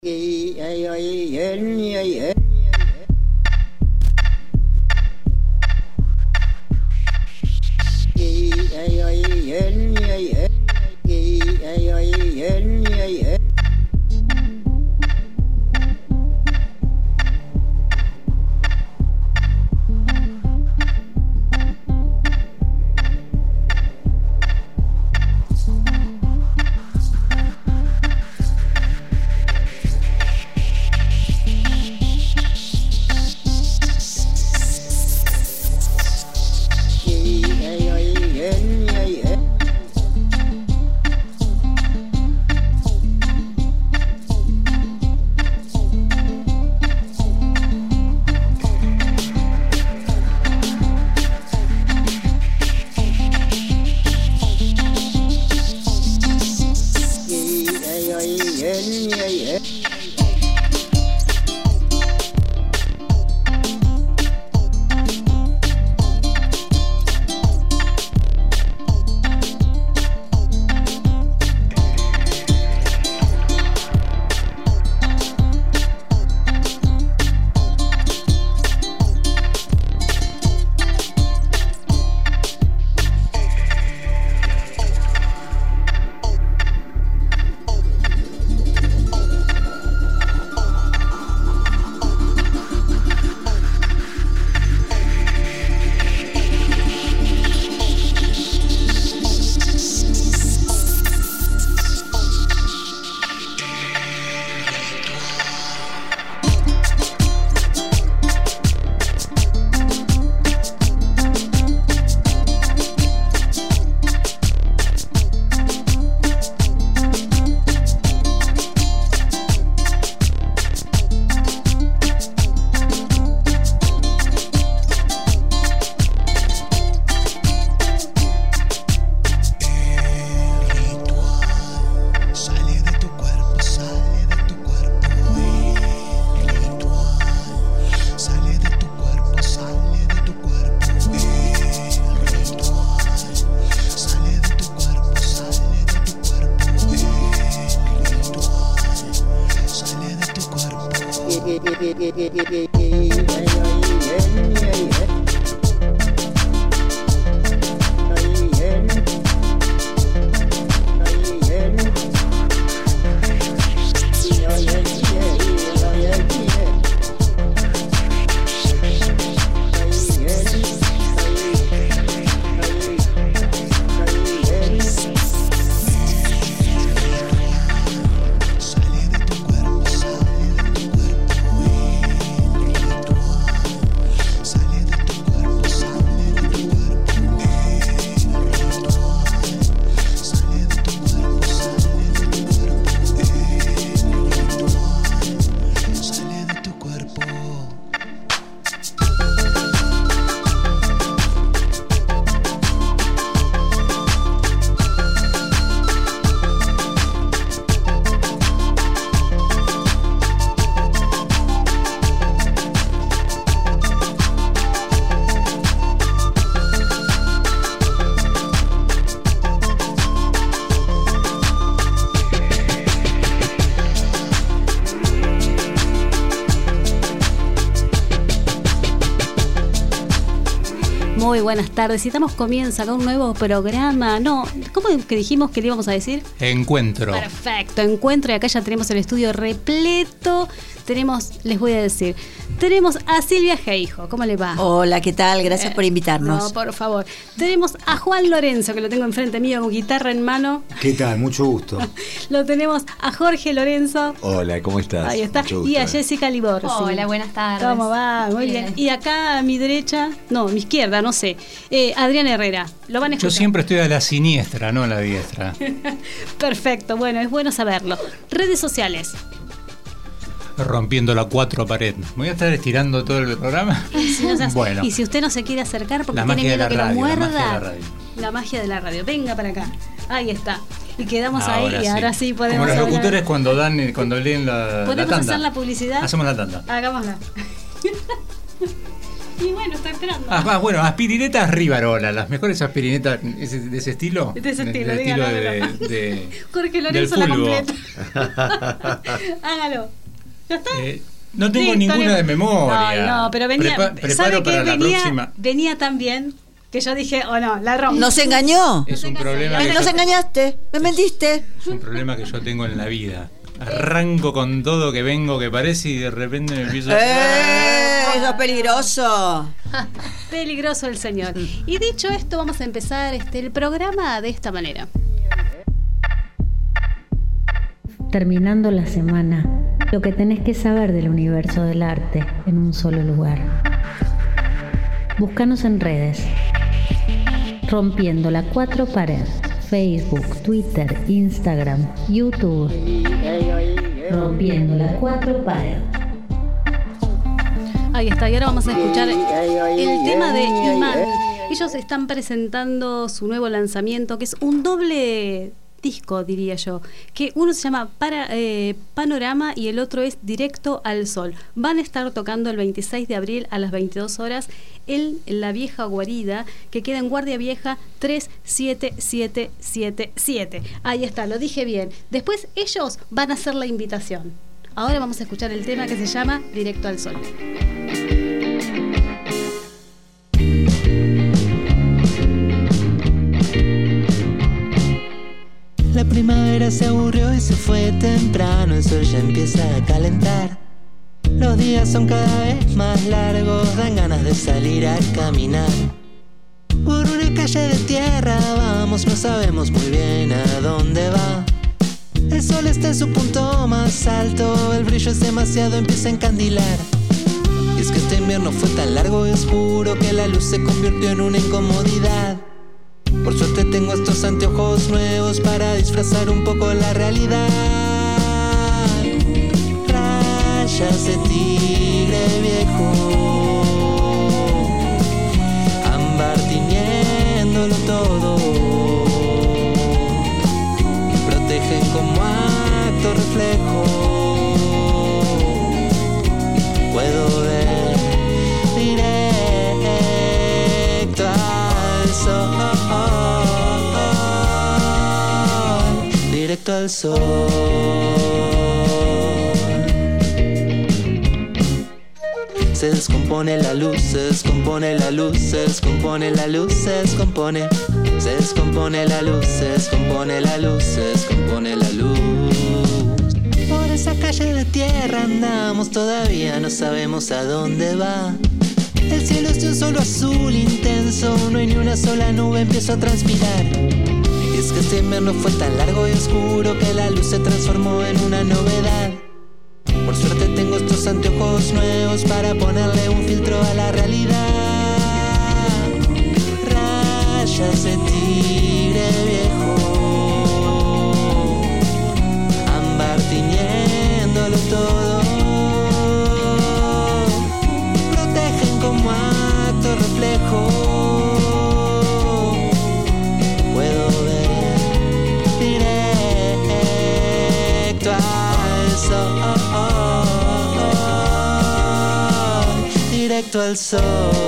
Muy buenas tardes. Y damos comienzo con un nuevo programa. No, ¿cómo que dijimos que le íbamos a decir? Encuentro. Perfecto, encuentro. Y acá ya tenemos el estudio repleto. Les voy a decir, tenemos a Silvia Geijo. ¿Cómo le va? Hola, ¿qué tal? Gracias por invitarnos. No, por favor. Tenemos a Juan Lorenzo, que lo tengo enfrente mío con guitarra en mano. ¿Qué tal? Mucho gusto. Lo tenemos a Jorge Lorenzo. Hola, ¿cómo estás? Ahí está. Mucho gusto, y a Jessica Liborsi. Hola, buenas tardes. ¿Cómo va? Muy bien. Y acá a mi derecha, no, mi izquierda, no sé, Adrián Herrera. Lo van a escuchar. Yo siempre estoy a la siniestra, no a la diestra. Perfecto, bueno, es bueno saberlo. Redes sociales. Rompiendo la 4 pared. ¿Me voy a estar estirando todo el programa? Bueno. Y si usted no se quiere acercar porque tiene miedo que lo muerda. La magia de la radio. Venga para acá. Ahí está. Y quedamos ahora ahí y ahora sí podemos. Como los locutores cuando leen la ¿podemos tanda? hacer la publicidad? Hacemos la tanda. Hagámosla. Y bueno, estoy esperando. Bueno, aspirinetas Rivarola, las mejores aspirinetas de ese estilo. De ese estilo, de Jorge Lorenzo la completa. Hágalo. ¿Ya está? No tengo ninguna de memoria. No, pero venía. Preparo para la próxima. Venía tan bien que yo dije, no, la rompo. Nos engañó. Es un problema. Nos engañaste, me mentiste. Es un problema que yo tengo en la vida. Arranco con todo que vengo que parece y de repente me empiezo Eso es peligroso. Peligroso el señor. Y dicho esto, vamos a empezar el programa de esta manera. Terminando la semana, lo que tenés que saber del universo del arte en un solo lugar. Búscanos en redes. Rompiendo la cuatro pared. Facebook, Twitter, Instagram, YouTube. Rompiendo la cuatro pared. Ahí está, y ahora vamos a escuchar el tema de Imán. Ellos están presentando su nuevo lanzamiento, que es un doble disco, diría yo, que uno se llama Panorama y el otro es Directo al Sol. Van a estar tocando el 26 de abril a las 22 horas en la vieja guarida, que queda en Guardia Vieja 37777. Ahí está, lo dije bien. Después ellos van a hacer la invitación. Ahora vamos a escuchar el tema que se llama Directo al Sol. La primavera se aburrió y se fue temprano, el sol ya empieza a calentar. Los días son cada vez más largos, dan ganas de salir a caminar. Por una calle de tierra vamos, no sabemos muy bien a dónde va. El sol está en su punto más alto, el brillo es demasiado, empieza a encandilar. Y es que este invierno fue tan largo y oscuro que la luz se convirtió en una incomodidad. Por suerte tengo estos anteojos nuevos para disfrazar un poco la realidad. Rayas de tigre viejo, ámbar tiñéndolo todo, y protegen como acto reflejo. Puedo ver directo al sol. Directo al sol. Se descompone la luz, se descompone la luz, se descompone la luz, se descompone. Se descompone la luz, se descompone la luz, se descompone la luz. Por esa calle de tierra andamos, todavía no sabemos a dónde va. El cielo es de un solo azul intenso, no hay ni una sola nube, empiezo a transpirar. Y es que este invierno fue tan largo y oscuro que la luz se transformó en una novedad. Por suerte tengo estos anteojos nuevos para ponerle un filtro a la realidad. Rayas de tigre viejo, ámbar tiñéndolo todo, protegen como acto reflejo. Puedo ver directo al sol. Directo al sol.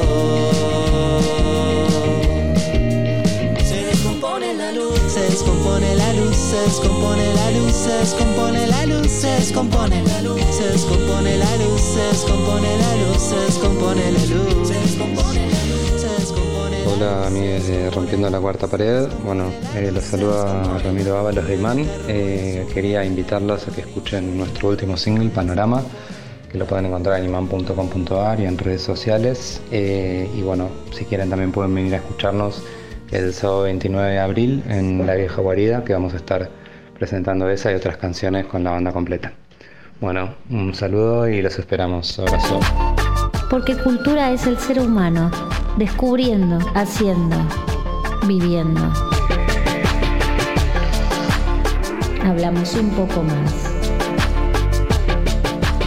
Se descompone la luz, se descompone la luz, se descompone la luz, se descompone la luz, se descompone la luz, se descompone la luz, se descompone la luz, se descompone la luz, se descompone la luz, se descompone. Hola amigos de Rompiendo la Cuarta Pared. Bueno, los saluda Ramiro Ábalos de Imán. Quería invitarlos a que escuchen nuestro último single, Panorama, que lo pueden encontrar en iman.com.ar y en redes sociales. Y bueno, si quieren también pueden venir a escucharnos el sábado 29 de abril en la vieja guarida, que vamos a estar presentando esa y otras canciones con la banda completa. Bueno, un saludo y los esperamos. Abrazo. Porque cultura es el ser humano, descubriendo, haciendo, viviendo. Hablamos un poco más.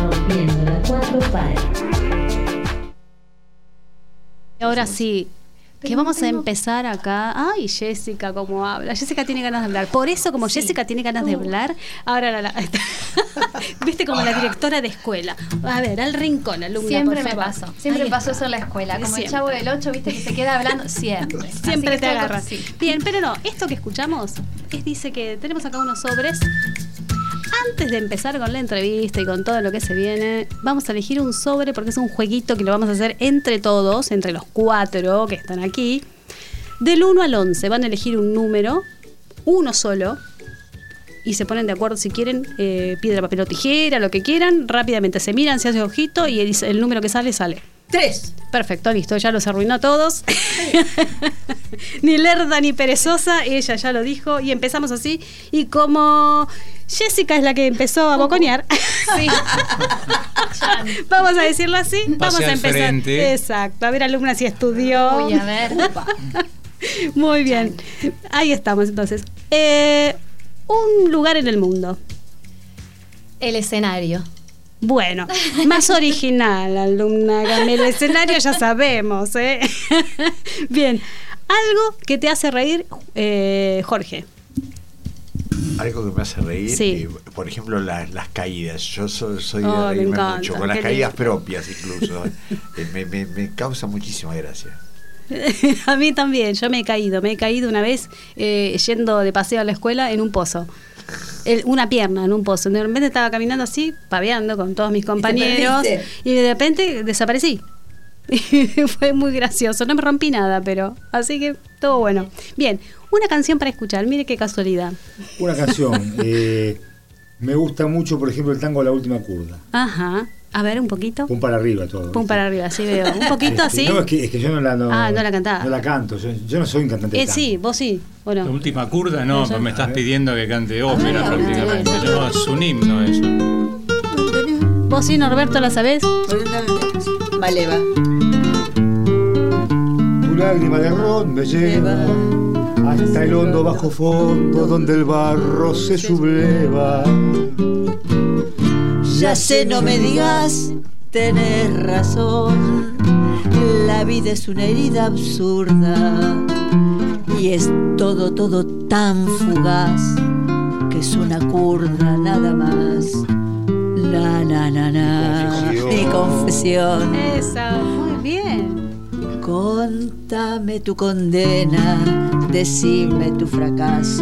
Rompiendo la cuatro pared. Ahora sí, que vamos a empezar acá. Ay, Jessica, cómo habla. Jessica tiene ganas de hablar. Por eso, como Jessica tiene ganas de hablar, ahora viste, como la directora de escuela. A ver, al rincón, alumna. Siempre por me favor. pasó. Siempre Ahí pasó está. eso en la escuela. Como Siempre. el Chavo del 8, viste, que se queda hablando siempre. Siempre Así te que agarra. sí. Bien, pero no, esto que escuchamos dice que tenemos acá unos sobres. Antes de empezar con la entrevista y con todo lo que se viene, vamos a elegir un sobre porque es un jueguito que lo vamos a hacer entre todos, entre los 4 que están aquí. Del 1 al 11 van a elegir un número, uno solo, y se ponen de acuerdo si quieren, piedra, papel o tijera, lo que quieran. Rápidamente se miran, se hace ojito y el número que sale, sale. 3. Perfecto, listo, ya los arruinó a todos. Ni lerda ni perezosa, ella ya lo dijo. Y empezamos así. Y como Jessica es la que empezó a boconear, Sí. vamos a decirlo así, vamos a al empezar. frente. Exacto, a ver, alumna, si estudió. Uy, a ver. Muy bien, ahí estamos entonces. Un lugar en el mundo. El escenario. Bueno, más original, alumna. El escenario ya sabemos, ¿eh? Bien, algo que te hace reír, Jorge. Algo que me hace reír, Sí. Por ejemplo, las caídas. Yo soy Oh, de me reírme encanta, mucho, con las qué caídas lindo. propias incluso. Me causa muchísima gracia. A mí también, yo me he caído una vez yendo de paseo a la escuela en un pozo. Una pierna en un pozo. De repente estaba caminando así, paveando con todos mis compañeros perdiste? y de repente desaparecí. Fue muy gracioso, no me rompí nada, pero así que todo bueno. Bien, una canción para escuchar, mire qué casualidad. Una canción. Me gusta mucho, por ejemplo, el tango La Última Curda. Ajá, a ver un poquito. Pum para arriba todo. Pum para arriba, así veo. Un poquito así. No, es que yo no la cantaba. No la canto. Yo no soy un cantante de tango. Sí, vos sí, ¿o no? La última curda, no, No, yo- pues me estás pidiendo que cante ópera Ah, prácticamente. sí. No, es un himno eso. ¿Vos sí, Norberto, la sabés? Maleva. Tu lágrima de ron me lleva hasta el hondo bajo fondo donde el barro se subleva. Ya sé, no me digas, tenés razón. La vida es una herida absurda y es todo tan fugaz que es una curda nada más. Mi confesión. Esa, muy bien. Contame tu condena, decime tu fracaso.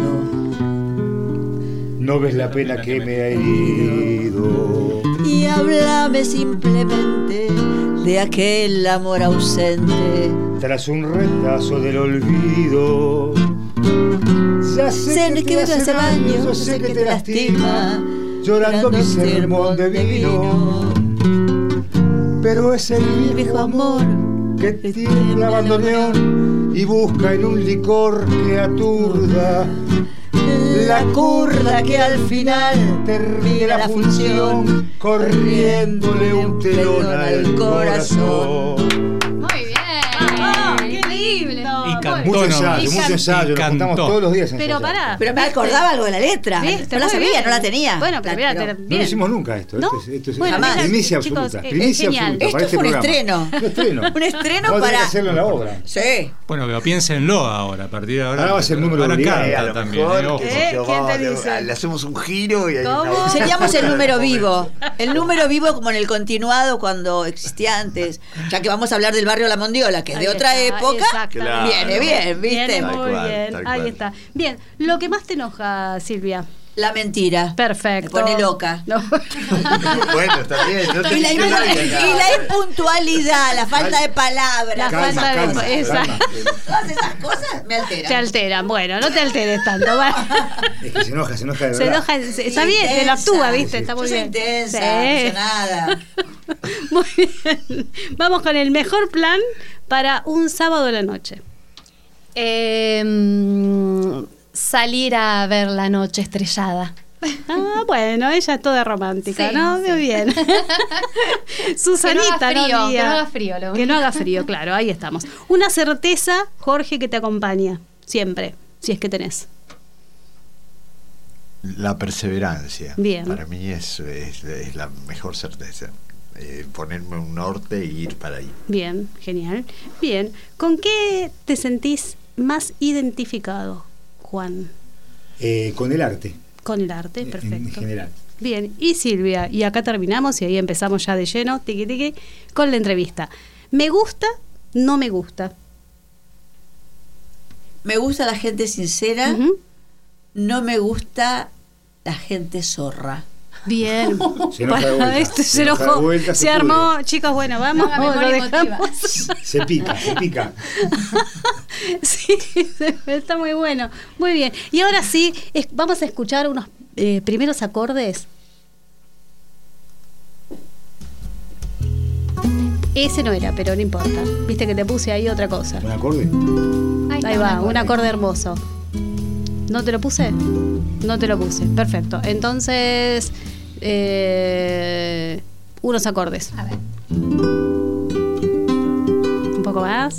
No ves la pena que me ha herido. Y háblame simplemente de aquel amor ausente. Tras un retazo del olvido. Ya Sé que te hace daño, yo sé que te lastima, llorando mi sermón de vino. Pero es el viejo amor que tiembla bandoneón y busca en un licor que aturda. La curda que al final Termina la función corriéndole un telón al corazón. Muy bien. Increíble. Y cantó Mucho nomás. ensayo, Y nos juntamos cantó. todos los días a Pero ensayar. pará. Pero me acordaba algo de la letra. ¿Viste? No la Muy sabía, bien. no la tenía. Bueno, pero mira, Pero- bien. No lo hicimos nunca esto. ¿No? Esto es Bueno, jamás. primicia chicos, absoluta. es Primicia genial. absoluta. Esto para este fue un programa. estreno. Un estreno. Un estreno Vamos a tener para- que hacerlo en la obra. Sí. Bueno, pero piénsenlo ahora, a partir de ahora. Ahora va a ser número Ahora obligado. canta A lo también, mejor, ojo. qué sé yo, ¿Quién te vamos, dice? le hacemos un giro y hay ¿Cómo? una- Seríamos el número vivo. El número vivo como en el continuado cuando existía antes. Ya que vamos a hablar del barrio La Mondiola, que es de Ahí otra está, época. exactamente. Claro. Viene bien, ¿viste? Viene Tal muy cual, bien, tal ahí cual. está. Bien, lo que más te enoja, Silvia. La mentira. Perfecto. Me pone loca. No. Bueno, está bien. No te Y la, dice nadie acá. y la impuntualidad, la falta de palabras. La Calma, falta de- calma, exacto. Todas esas cosas me alteran. Te alteran. Bueno, no te alteres tanto. va. Es que se enoja de Se verdad. enoja. Está bien, te lo actúa, ¿viste? Está muy Yo soy bien. intensa, Sí. apasionada. Muy bien. Vamos con el mejor plan para un sábado a la noche. Salir a ver la noche estrellada. Ah, bueno, ella es toda romántica, Sí, ¿no? sí. Muy bien. Susanita, Que no haga frío, Lía. que no haga frío, lo Que único. no haga frío, claro, ahí estamos. Una certeza, Jorge, que te acompaña siempre, si es que tenés. La perseverancia. Bien. Para mí es la mejor certeza. ponerme un norte e ir para ahí. Bien, genial. Bien, ¿con qué te sentís más identificado, Juan? Con el arte. Con el arte, perfecto. En general. Bien, y Silvia, y acá terminamos y ahí empezamos ya de lleno, tiqui tiqui, con la entrevista. ¿Me gusta? ¿No me gusta? Me gusta la gente sincera, no me gusta la gente zorra. Bien, Se enoja de vuelta. se enojó, se armó, pudre. chicos, bueno, vamos, lo dejamos. Se pica. Sí, está muy bueno, muy bien. Y ahora sí, vamos a escuchar unos primeros acordes. Ese no era, pero no importa. Viste que te puse ahí otra cosa. ¿Un acorde? Ahí va, un acorde hermoso. ¿No te lo puse? No te lo puse, perfecto. Entonces, unos acordes. A ver. Un poco más.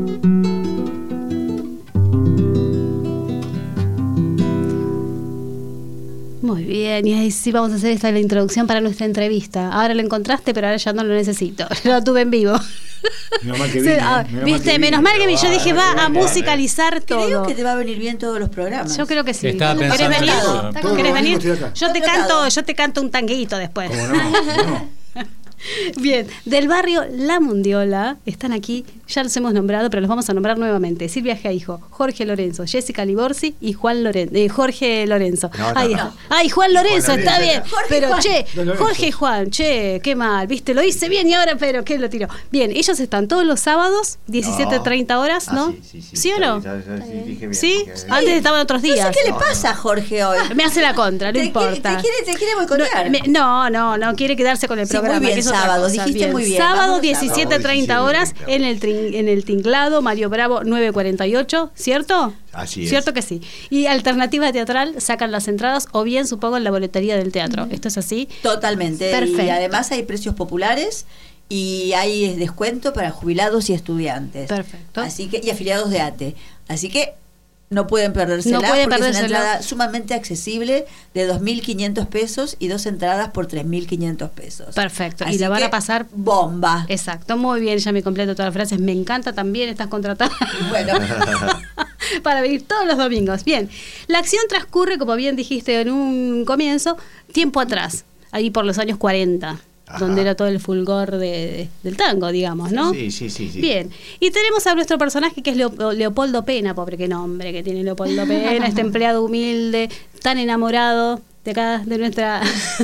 Muy bien, y ahí sí vamos a hacer la introducción para nuestra entrevista. Ahora lo encontraste, pero ahora ya no lo necesito. Lo tuve en vivo. Menos mal que vine, ¿viste? Menos mal que yo dije, va a musicalizar todo. Creo que te va a venir bien todos los programas. Yo creo que sí. Estaba ¿Querés pensando venir? ¿Querés venir? Estoy acá. Yo te canto un tanguito después. ¿Cómo no? Bien, del barrio La Mundiola están aquí, ya los hemos nombrado, pero los vamos a nombrar nuevamente. Silvia Geijo, Jorge Lorenzo, Jessica Liborsi y Jorge Lorenzo. Ay, Juan Lorenzo, está bien. Pero Jorge y Juan, qué mal, viste, lo hice bien y ahora, pero ¿qué lo tiró? Bien, ellos están todos los sábados, 17:30 horas, ¿no? Sí, o no? Dije bien, ¿Sí? Antes estaban otros días. No sé qué le pasa a Jorge hoy. Me hace la contra, no importa. ¿Te quiere boicotear? No, quiere quedarse con el programa. Muy bien, que es otra sábado, cosa. dijiste muy bien. Sábado Vamos a 17:30 horas en el tinglado Mario Bravo 948, ¿cierto? Así es. ¿Cierto que sí? Y Alternativa Teatral sacan las entradas o bien supongo en la boletería del teatro. ¿Esto es así? Totalmente. Perfecto. Y además hay precios populares y hay descuento para jubilados y estudiantes. Perfecto. Así que, y afiliados de ATE. Así que no pueden perdérsela, porque es una entrada sumamente accesible de 2.500 pesos y 2 entradas por 3.500 pesos. Perfecto. Así y la van que, a pasar bomba. Exacto, muy bien, ya me completo todas las frases. Me encanta también, estás contratada. Bueno. Para venir todos los domingos. Bien, la acción transcurre, como bien dijiste en un comienzo, tiempo atrás, ahí por los años 40. Ajá. Donde era todo el fulgor del tango, digamos, ¿no? Sí. Bien, y tenemos a nuestro personaje que es Leopoldo Pena, pobre, qué nombre que tiene Leopoldo Pena, este empleado humilde, tan enamorado de acá, de nuestra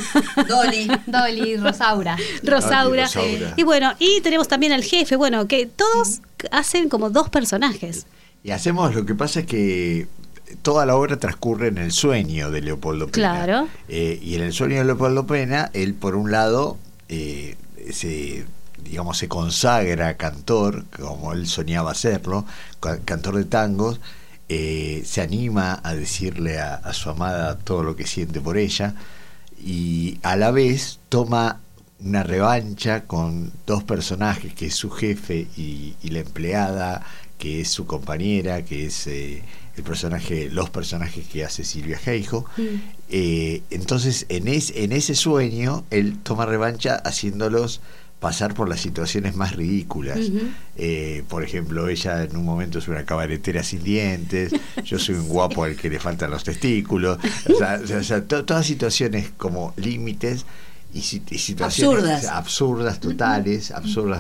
Dolly, Rosaura. Rosaura. Y bueno, y tenemos también al jefe, bueno, que todos hacen como dos personajes. Y hacemos, lo que pasa es que toda la obra transcurre en el sueño de Leopoldo Pena. Claro. Y en el sueño de Leopoldo Pena, él por un lado se consagra cantor, como él soñaba hacerlo, cantor de tangos, se anima a decirle a su amada todo lo que siente por ella, y a la vez toma una revancha con dos personajes, que es su jefe y la empleada, que es su compañera, que es los personajes que hace Silvia Geijo. Entonces en ese sueño él toma revancha haciéndolos pasar por las situaciones más ridículas. Por ejemplo, ella en un momento es una cabaretera sin dientes, yo soy un guapo al que le faltan los testículos, todas situaciones como límites y situaciones absurdas totales,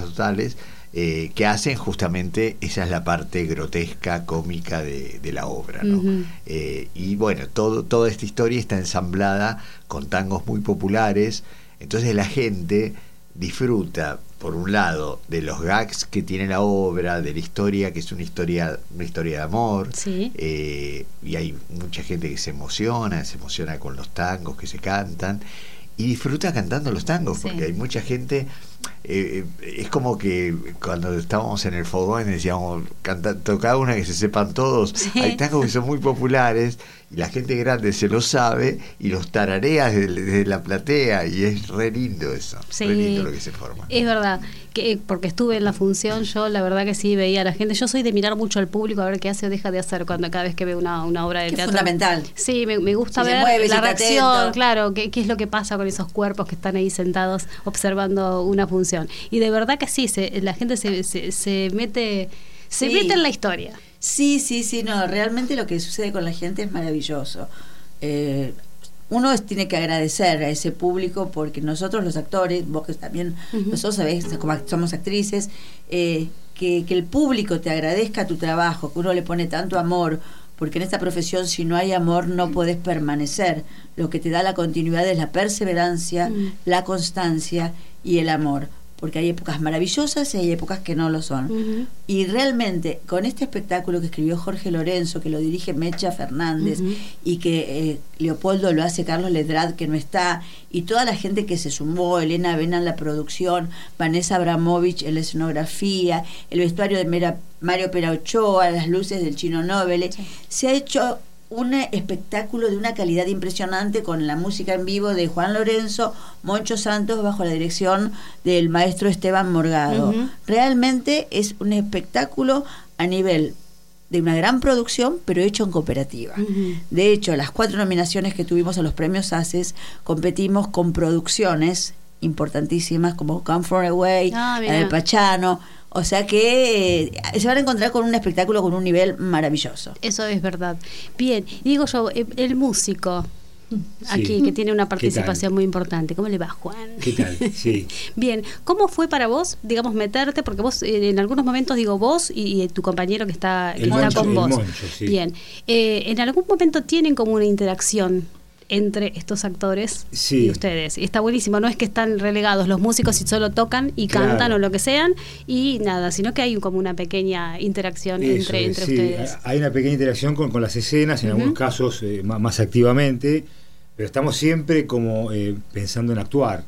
que hacen justamente, esa es la parte grotesca, cómica de la obra, ¿no? Y bueno, toda esta historia está ensamblada con tangos muy populares, entonces la gente disfruta, por un lado, de los gags que tiene la obra, de la historia, que es una historia de amor, sí. Y hay mucha gente que se emociona con los tangos que se cantan, y disfruta cantando los tangos, porque hay mucha gente, es como que cuando estábamos en el fogón decíamos, tocaba una que se sepan todos, hay tangos que son muy populares y la gente grande se lo sabe y los tarareas desde la platea, y es re lindo eso, sí, re lindo lo que se forma. Es verdad, que porque estuve en la función, yo la verdad que sí veía a la gente. Yo soy de mirar mucho al público a ver qué hace o deja de hacer cada vez que veo una obra de teatro. Fundamental. Sí, me gusta ver la reacción, claro, qué es lo que pasa con esos cuerpos que están ahí sentados observando una función. Y de verdad que sí, la gente se mete en la historia. Sí, no, realmente lo que sucede con la gente es maravilloso. Uno tiene que agradecer a ese público, porque nosotros los actores, vos que también, nosotros sabés, como somos actrices, que el público te agradezca tu trabajo, que uno le pone tanto amor, porque en esta profesión si no hay amor no podés permanecer. Lo que te da la continuidad es la perseverancia, la constancia y el amor, porque hay épocas maravillosas y hay épocas que no lo son. Y realmente con este espectáculo que escribió Jorge Lorenzo, que lo dirige Mecha Fernández, y que Leopoldo lo hace Carlos Ledrad, que no está, y toda la gente que se sumó, Elena Avena en la producción, Vanessa Abramovich en la escenografía, el vestuario de Mario Peraochoa, las luces del Chino Nobile, se ha hecho un espectáculo de una calidad impresionante, con la música en vivo de Juan Lorenzo, Moncho Santos, bajo la dirección del maestro Esteban Morgado. Realmente es un espectáculo a nivel de una gran producción, pero hecho en cooperativa. De hecho, las 4 nominaciones que tuvimos a los premios ACES, competimos con producciones importantísimas como Come From Away, la del Pachano. O sea que se van a encontrar con un espectáculo con un nivel maravilloso. Eso es verdad. Bien, digo yo, el músico aquí, que tiene una participación muy importante. ¿Cómo le va, Juan? ¿Qué tal? Sí. Bien, ¿cómo fue para vos, digamos, meterte? Porque vos, en algunos momentos, digo, vos y tu compañero que está con vos. Moncho, sí. Bien, ¿en algún momento tienen como una interacción entre estos actores y ustedes? Y está buenísimo, no es que están relegados los músicos y solo tocan y cantan o lo que sean y nada, sino que hay como una pequeña interacción entre ustedes. Hay una pequeña interacción con las escenas, en algunos casos más activamente, pero estamos siempre como pensando en actuar.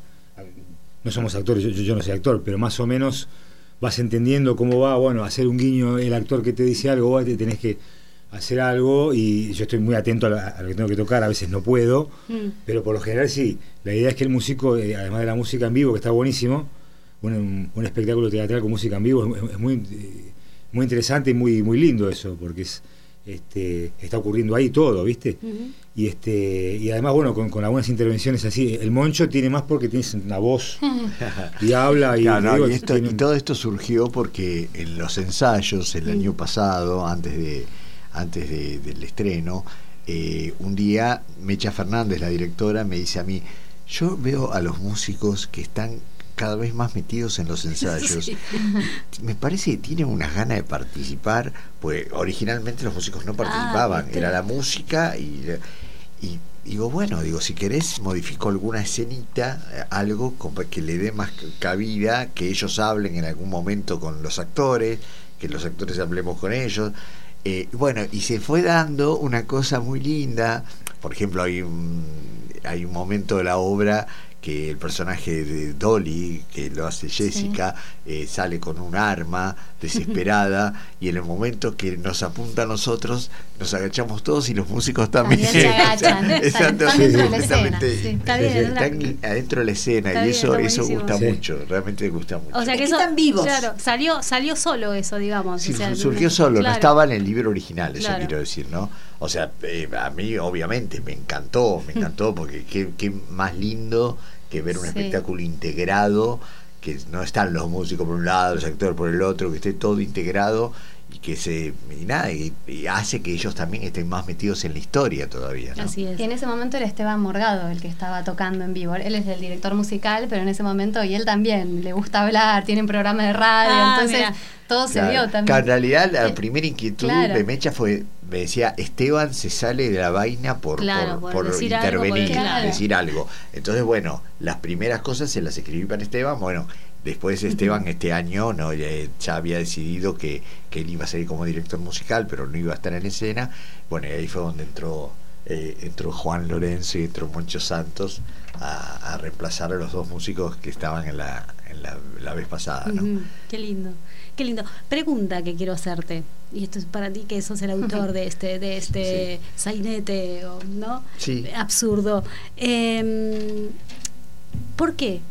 No somos actores, yo no soy actor, pero más o menos vas entendiendo cómo va, hacer un guiño, el actor que te dice algo, vos te tenés que hacer algo, y yo estoy muy atento a lo que tengo que tocar, a veces no puedo, pero por lo general sí. La idea es que el músico, además de la música en vivo, que está buenísimo, un espectáculo teatral con música en vivo es muy interesante y muy lindo eso, porque está ocurriendo ahí todo, ¿viste? Y además, con algunas intervenciones así, el Moncho tiene más porque tiene una voz y habla y todo esto surgió porque en los ensayos el año pasado, antes del estreno, un día Mecha Fernández, la directora, me dice a mí: yo veo a los músicos que están cada vez más metidos en los ensayos. Me parece que tienen unas ganas de participar, pues originalmente los músicos no participaban, era la música y digo, si querés modifico alguna escenita, algo que le dé más cabida, que ellos hablen en algún momento con los actores, que los actores hablemos con ellos. Y se fue dando una cosa muy linda. Por ejemplo, hay un momento de la obra que el personaje de Dolly, que lo hace Jessica, sale con un arma desesperada, y en el momento que nos apunta a nosotros nos agachamos todos y los músicos también se agachan. Están dentro de la escena. Están adentro de la escena, y eso gusta mucho, realmente gusta mucho. O sea que están vivos. Claro, salió solo eso, digamos. Sí, o sea, surgió solo, no estaba en el libro original, eso quiero decir, ¿no? O sea, a mí obviamente me encantó porque qué más lindo que ver un espectáculo integrado, que no están los músicos por un lado, los actores por el otro, que esté todo integrado y que y hace que ellos también estén más metidos en la historia todavía, ¿no? Así es. Y en ese momento era Esteban Morgado el que estaba tocando en vivo. Él es el director musical, pero en ese momento, y él también le gusta hablar, tiene un programa de radio, entonces todo se dio también. En realidad la primera inquietud de Mecha me decía: Esteban se sale de la vaina por decir intervenir, decir algo. Entonces, las primeras cosas se las escribí para Esteban. Después Esteban este año ya había decidido que él iba a seguir como director musical, pero no iba a estar en escena. Y ahí fue donde entró Juan Lorenzo y entró Moncho Santos a reemplazar a los dos músicos que estaban en la vez pasada, ¿no? Qué lindo, qué lindo. Pregunta que quiero hacerte, y esto es para ti que sos el autor de este sainete, ¿no? Sí. Absurdo. ¿Por qué?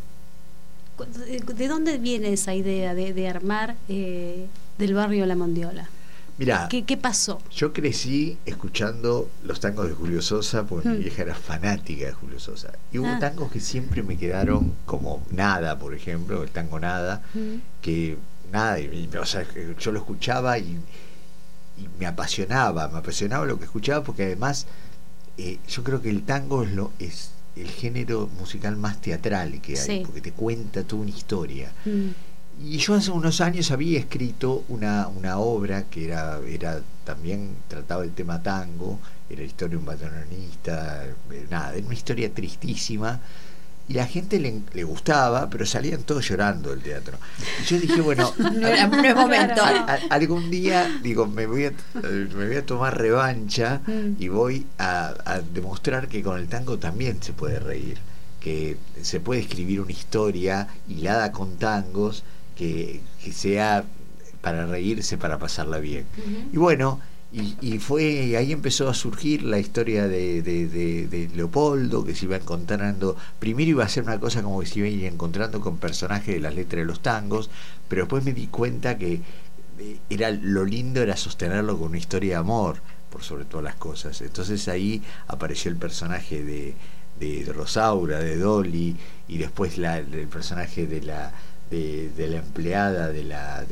¿De dónde viene esa idea de armar del barrio La Mondiola? Mirá, ¿Qué pasó? Yo crecí escuchando los tangos de Julio Sosa, porque mi vieja era fanática de Julio Sosa. Y hubo tangos que siempre me quedaron, como Nada, por ejemplo, el tango Nada, que nada, o sea, yo lo escuchaba y me apasionaba lo que escuchaba, porque además yo creo que el tango es el género musical más teatral que hay, porque te cuenta toda una historia. Y yo hace unos años había escrito una obra que era también trataba el tema tango, era la historia de un bandoneonista, nada, era una historia tristísima, y la gente le gustaba, pero salían todos llorando del teatro. Y yo dije, bueno, no es momento. Algún día, digo, me voy a tomar revancha y voy a demostrar que con el tango también se puede reír, que se puede escribir una historia hilada con tangos que sea para reírse, para pasarla bien. Y bueno, y fue ahí empezó a surgir la historia de Leopoldo, que se iba encontrando. Primero iba a ser una cosa como que se iba a ir encontrando con personajes de las letras de los tangos, pero después me di cuenta que lo lindo era sostenerlo con una historia de amor, por sobre todas las cosas. Entonces ahí apareció el personaje de Rosaura, de Dolly, y después el personaje de la empleada, de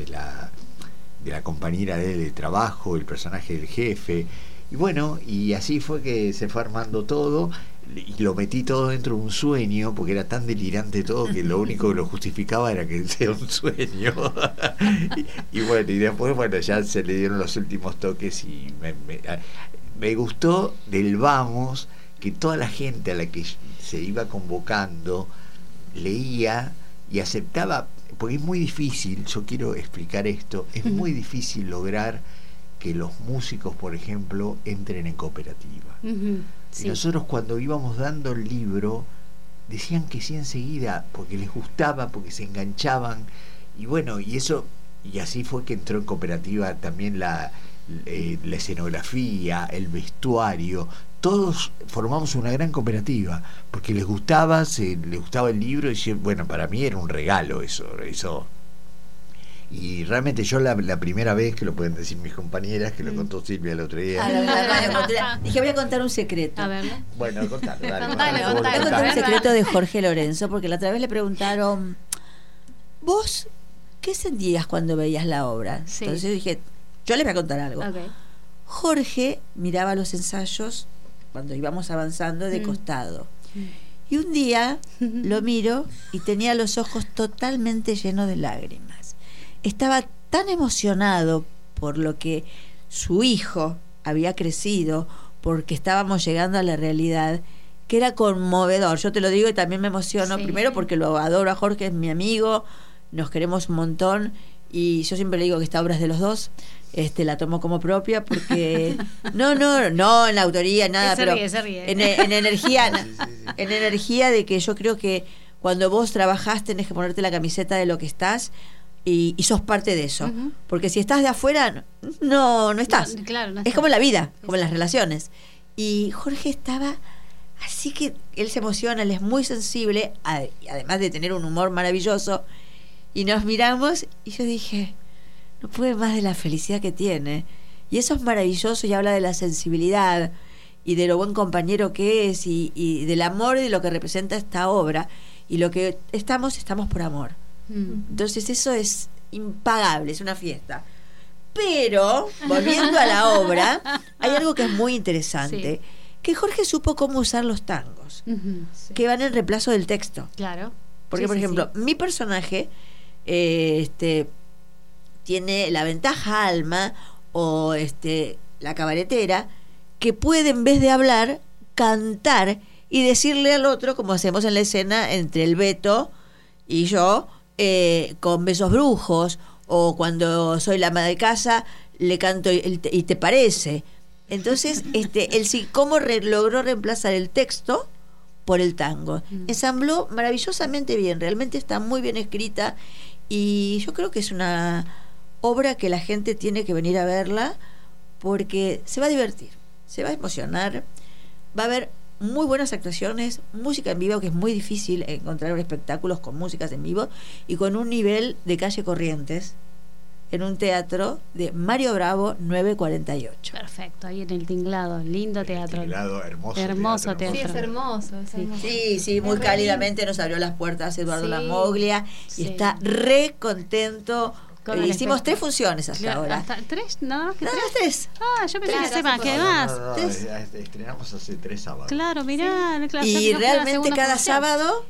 la compañera de trabajo, el personaje del jefe. Y bueno, y así fue que se fue armando todo, y lo metí todo dentro de un sueño, porque era tan delirante todo que lo único que lo justificaba era que sea un sueño. y bueno, y después ya se le dieron los últimos toques, y me gustó del vamos, que toda la gente a la que se iba convocando leía y aceptaba, porque es muy difícil, yo quiero explicar esto, es muy difícil lograr que los músicos, por ejemplo, entren en cooperativa. Y nosotros cuando íbamos dando el libro, decían que sí enseguida, porque les gustaba, porque se enganchaban, y bueno, y así fue que entró en cooperativa también la escenografía, el vestuario. Todos formamos una gran cooperativa porque les gustaba el libro, y bueno, para mí era un regalo eso. Y realmente yo la primera vez, que lo pueden decir mis compañeras, que lo contó Silvia el otro día. Dije, voy a contar un secreto. A ver. Bueno, contalo, dale. Voy a contar un secreto de Jorge Lorenzo, porque la otra vez le preguntaron, ¿vos qué sentías cuando veías la obra? Sí. Entonces yo dije, yo les voy a contar algo. Okay. Jorge miraba los ensayos cuando íbamos avanzando de costado. Y un día lo miro y tenía los ojos totalmente llenos de lágrimas. Estaba tan emocionado por lo que su hijo había crecido, porque estábamos llegando a la realidad, que era conmovedor. Yo te lo digo y también me emociono, primero porque lo adoro a Jorge, es mi amigo, nos queremos un montón, y yo siempre le digo que esta obra es de los dos. La tomo como propia porque no en la autoría nada, pero se ríe. En energía en energía de que yo creo que cuando vos trabajás tenés que ponerte la camiseta de lo que estás y sos parte de eso, porque si estás de afuera no estás. No, claro, no es como la vida, como las relaciones. Y Jorge estaba así, que él se emociona, él es muy sensible, además de tener un humor maravilloso, y nos miramos y yo dije, no puede más de la felicidad que tiene. Y eso es maravilloso, y habla de la sensibilidad y de lo buen compañero que es, y del amor y de lo que representa esta obra. Y lo que estamos por amor. Entonces eso es impagable, es una fiesta. Pero, volviendo a la obra, hay algo que es muy interesante, que Jorge supo cómo usar los tangos, que van en reemplazo del texto. Claro. Porque, por ejemplo, mi personaje tiene la ventaja Alma, o la cabaretera, que puede, en vez de hablar, cantar y decirle al otro, como hacemos en la escena entre el Beto y yo, con Besos Brujos, o cuando soy la ama de casa le canto y te parece. Entonces él sí, cómo logró reemplazar el texto por el tango. Ensambló maravillosamente bien, realmente está muy bien escrita y yo creo que es una obra que la gente tiene que venir a verla porque se va a divertir, se va a emocionar, va a haber muy buenas actuaciones, música en vivo, que es muy difícil encontrar espectáculos con músicas en vivo, y con un nivel de calle Corrientes, en un teatro de Mario Bravo 948. Perfecto, ahí en el Tinglado, lindo teatro. Tinglado, hermoso. Hermoso teatro. Sí, es hermoso. Sí, muy cálidamente nos abrió las puertas Eduardo Lamoglia y está re contento. Hicimos 3 funciones hasta ahora. ¿Hasta 3? ¿Nada más que 3? Ah, yo pensé que más, que más. Estrenamos hace 3 sábados. Claro, mirá. Claro, y realmente cada sábado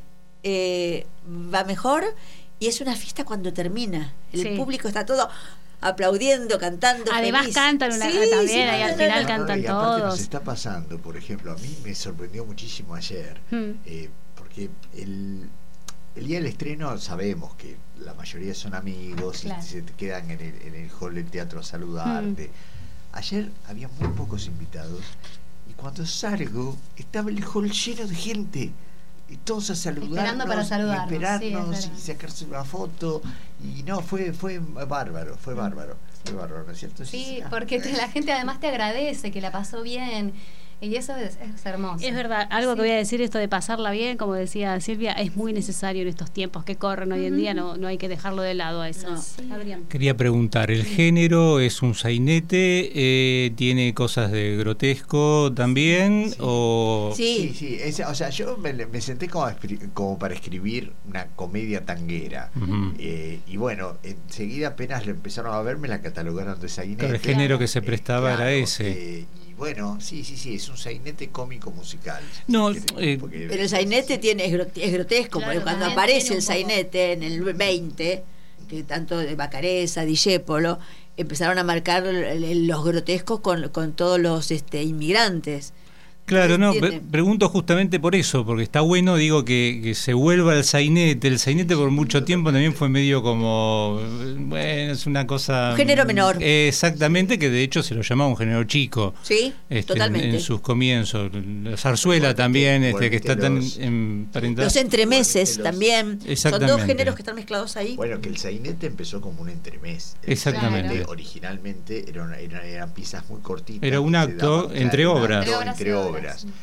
va mejor. Y es una fiesta cuando termina. El público está todo aplaudiendo, cantando. Además feliz. cantan también, y al final cantan y aparte todos. Nos está pasando, por ejemplo, a mí me sorprendió muchísimo ayer, porque el día del estreno sabemos que la mayoría son amigos y se te quedan en el hall del teatro a saludarte. Ayer había muy pocos invitados y cuando salgo estaba el hall lleno de gente. Y todos a saludarnos, esperando para saludarnos, esperarnos y sacarse una foto. Y no, fue bárbaro, ¿no es cierto? Sí, porque la gente además te agradece, que la pasó bien. Y eso es hermoso. Es verdad, algo que voy a decir, esto de pasarla bien, como decía Silvia, es muy necesario en estos tiempos que corren hoy en día, no hay que dejarlo de lado a eso. Quería preguntar, ¿el género es un sainete? ¿Tiene cosas de grotesco también? Sí, o sea, yo me senté como para escribir una comedia tanguera. Y bueno, enseguida apenas le empezaron a ver, me la catalogaron de sainete. Pero el género que se prestaba era ese. Bueno, sí, es un sainete cómico musical. No, pero el sainete es grotesco, porque cuando aparece el sainete en el 20, que tanto de Bacareza, Discépolo, empezaron a marcar los grotescos con todos los inmigrantes. Claro, no, pregunto justamente por eso, porque está bueno, digo, que se vuelva el sainete. El sainete por mucho tiempo también fue medio como, bueno, es una cosa... Un género menor. Exactamente, que de hecho se lo llamaba un género chico. Sí, totalmente. En sus comienzos. La zarzuela también, que está tan emparentado. Los entremeses también. Son 2 géneros que están mezclados ahí. Bueno, que el sainete empezó como un entremés. Exactamente. Originalmente eran piezas muy cortitas. Era un acto entre obras. Entre obras.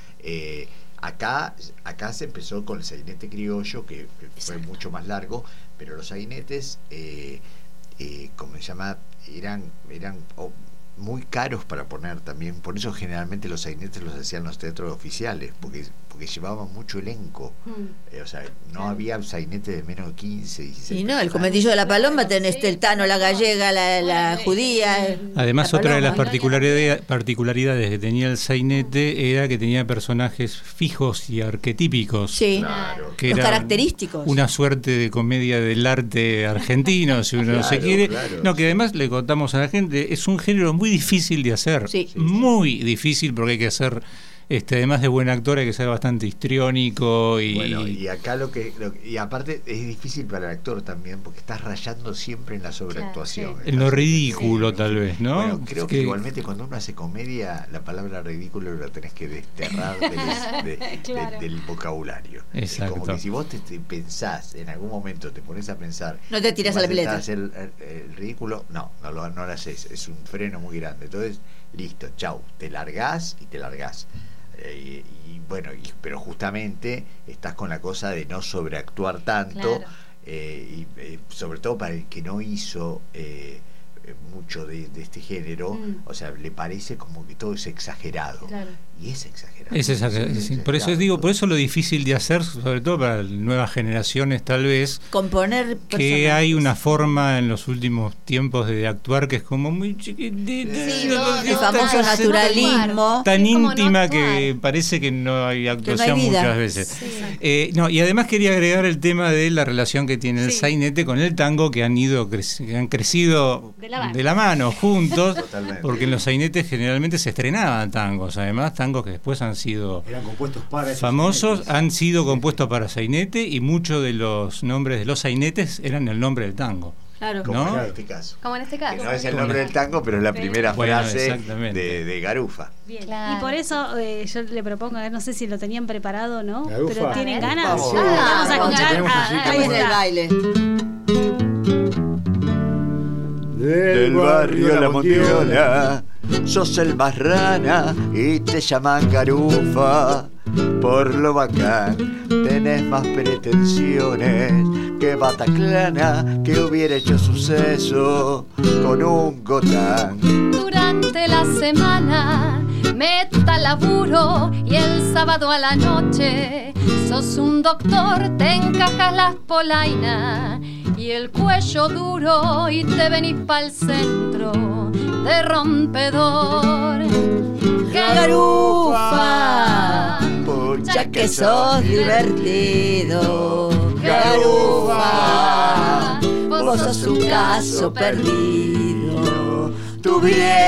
Acá se empezó con el sainete criollo, que fue mucho más largo, pero los sainetes, como se llama, eran muy caros para poner también. Por eso generalmente los sainetes los hacían los teatros oficiales, porque llevaban mucho elenco. O sea, no había sainete de menos de 15, 16. Y no, el Conventillo de la Paloma tenés el Tano, la gallega, la judía. Además, otra de las particularidades que tenía el sainete era que tenía personajes fijos y arquetípicos. Sí, que los característicos. Una suerte de comedia del arte argentino, si uno se quiere. No, que además le contamos a la gente, es un género muy difícil de hacer. Muy difícil, porque hay que hacer... además de buen actor hay que ser bastante histriónico y acá y aparte es difícil para el actor también, porque estás rayando siempre en la sobreactuación, en lo ridículo tal vez, ¿no? Bueno, creo que igualmente cuando uno hace comedia la palabra ridículo la tenés que desterrar del vocabulario. Exacto. Es como que si vos te pensás, en algún momento te pones a pensar, no te tiras a la pileta, hacer el ridículo, no lo haces, es un freno muy grande. Entonces, listo, chau, te largás. Pero justamente estás con la cosa de no sobreactuar tanto, sobre todo para el que no hizo mucho de este género, o sea, le parece como que todo es exagerado, y es exagerado. Por eso digo, por eso lo difícil de hacer, sobre todo para nuevas generaciones tal vez, componer que hay una forma en los últimos tiempos de actuar que es como muy chiquitita, el famoso naturalismo, tan íntima que parece que no hay actuación muchas veces. Y además quería agregar el tema de la relación que tiene el sainete con el tango, que han crecido de la mano juntos. Totalmente. Porque en los sainetes generalmente se estrenaban tangos, además tangos que después han sido compuestos para famosos, han sido compuestos para sainete, y muchos de los nombres de los sainetes eran el nombre del tango. Claro. Como en este caso. Como en este caso. Que no es el nombre del tango, pero es la primera frase de Garufa. Bien. Claro. Y por eso yo le propongo, no sé si lo tenían preparado o no, Garufa. pero ¿tienen ganas? Vamos, vamos a escuchar. Ahí en el baile. Del barrio La Mondiola, sos el más rana y te llaman Garufa. Por lo bacán, tenés más pretensiones que Bataclana, que hubiera hecho suceso con un gotán. Durante la semana, meta laburo y el sábado a la noche sos un doctor, te encajas las polainas y el cuello duro y te venís pa'l centro de rompedor. Garufa, ya que sos divertido. Garufa, vos sos un caso perdido. Tu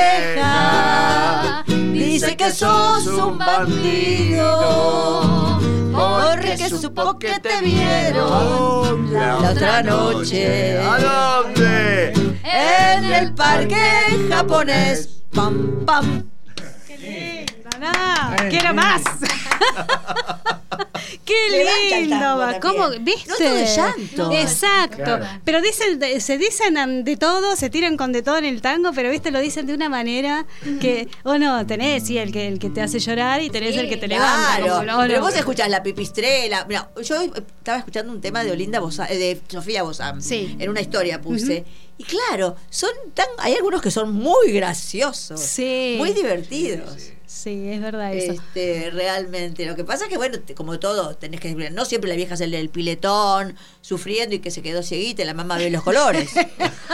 vieja dice que sos un bandido, porque supo que te vieron la otra noche. ¿A dónde? En el parque japonés. Pam, pam. No, quiero más. Qué lindo, ¿cómo? ¿Viste? No todo de llanto. Exacto. Claro. Pero se dicen de todo, se tiran con de todo en el tango, pero viste, lo dicen de una manera que, tenés, sí, el que te hace llorar y tenés el que te levanta. Pero vos escuchás la pipistrela. Mira, yo estaba escuchando un tema de Olinda Bozán, de Sofía Bozán. Sí. En una historia puse. Y claro, hay algunos que son muy graciosos. Sí. Muy divertidos. Sí, es verdad eso. Realmente. Lo que pasa es que, bueno, como todo, tenés que... No siempre la vieja es el del piletón, sufriendo y que se quedó cieguita y la mamá ve los colores. Mira,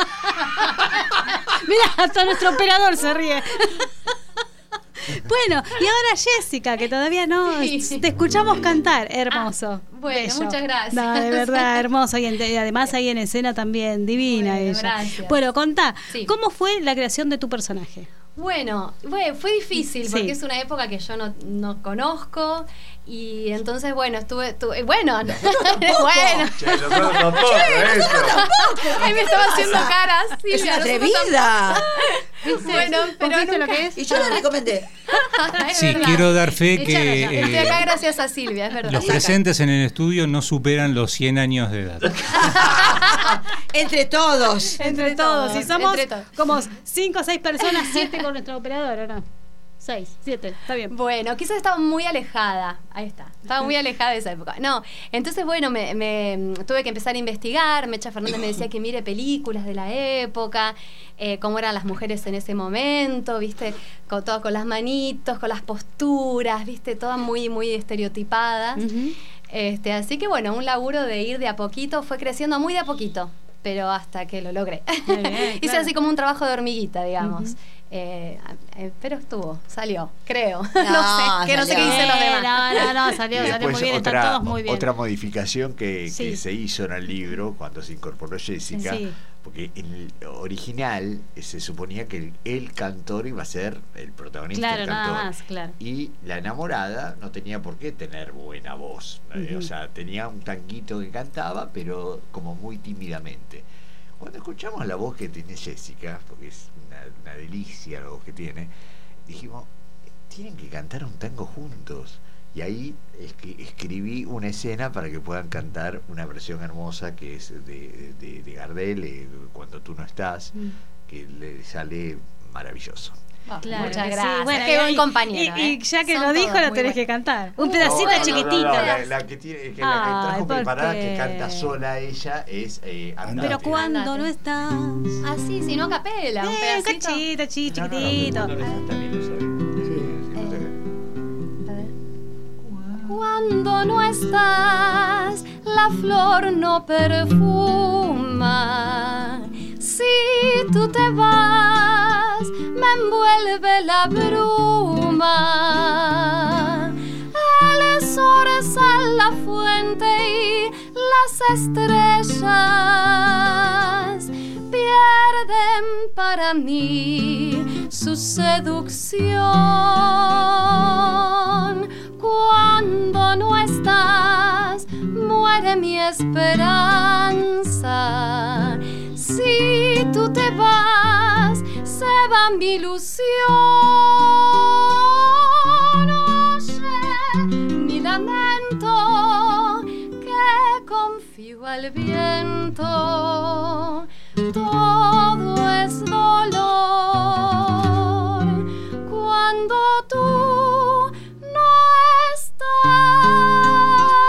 hasta nuestro operador se ríe. Bueno, y ahora Jessica, que todavía no... Te escuchamos cantar. Hermoso. Bueno, bello. Muchas gracias. No, de verdad, hermoso. Y además ahí en escena también, divina ella. Gracias. Bueno, contá, ¿cómo fue la creación de tu personaje? Bueno, fue difícil porque es una época que yo no conozco y entonces, bueno, estuve bueno. Che, nosotros tampoco. Ahí me estaba haciendo caras. Es una atrevida. Bueno, pero ¿viste lo que es? Y yo la recomendé. Sí, quiero dar fe que estoy acá gracias a Silvia, es verdad. Los presentes en el estudio no superan los 100 años de edad. Entre todos. Entre todos. Y somos como 5 o 6 personas, 7 con nuestro operador, ¿no? 6, 7, está bien. Bueno, quizás estaba muy alejada. Ahí está. Estaba muy alejada de esa época. No, entonces, bueno, me tuve que empezar a investigar. Mecha Fernández me decía que mire películas de la época, cómo eran las mujeres en ese momento, ¿viste? Todo con las manitos, con las posturas, ¿viste? Todas muy, muy estereotipadas. Así que, bueno, un laburo de ir de a poquito, fue creciendo muy de a poquito, pero hasta que lo logré. Bien, hice así como un trabajo de hormiguita, digamos. Pero salió, creo. No sé, que no sé qué dicen los demás. No, salió muy bien, están todos muy bien. Otra modificación que se hizo en el libro cuando se incorporó Jessica, porque en el original se suponía que el cantor iba a ser el protagonista, claro, el cantor. Nada más, claro. Y la enamorada no tenía por qué tener buena voz. O sea, tenía un tanguito que cantaba, pero como muy tímidamente. Cuando escuchamos la voz que tiene Jessica, porque es una delicia la voz que tiene, dijimos, tienen que cantar un tango juntos. Y ahí escribí una escena para que puedan cantar una versión hermosa que es de Gardel, Cuando tú no estás, que le sale maravilloso. Claro, muchas gracias. Sí, bueno, qué buen compañero. Y ya que lo dijo, lo tenés que cantar. Un pedacito chiquitito. La que trajo preparada, que canta sola ella, es Andate. Pero cuando no estás. Así, si no a capela. Un pedacito. Cachito, chiquitito. Cuando no estás, la flor no perfuma. Si tú te vas, me envuelve la bruma. El sol sale la fuente y las estrellas pierden para mí su seducción. Cuando no estás, muere mi esperanza. Si ilusión, oye mi lamento, que confío al viento, todo es dolor cuando tú no estás.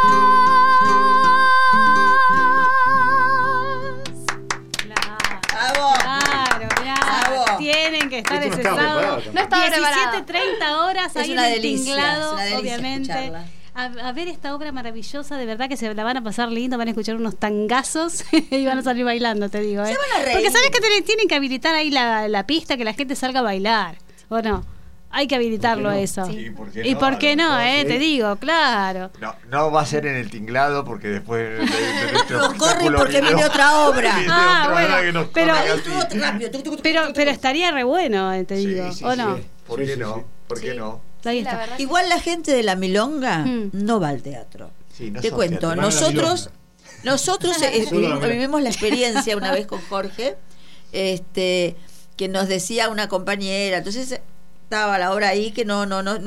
Tienen que estar ese sábado. No estaba 17:30 horas ahí en el Tinglado, obviamente. A ver esta obra maravillosa, de verdad que se la van a pasar lindo, van a escuchar unos tangazos y van a salir bailando, te digo. Se van a reír. Porque sabes que tienen que habilitar ahí la pista, que la gente salga a bailar, ¿o no? Hay que habilitarlo eso. Sí. ¿Y por qué no? Te digo, claro. No va a ser en el Tinglado porque después no corre porque viene otra obra. Bueno, pero estaría re bueno, te digo, ¿o no? ¿Por qué no? ¿Por qué no? Ahí está. Igual la gente de la Milonga no va al teatro. Te cuento, nosotros vivimos la experiencia una vez con Jorge, que nos decía una compañera, entonces estaba la obra ahí, que no,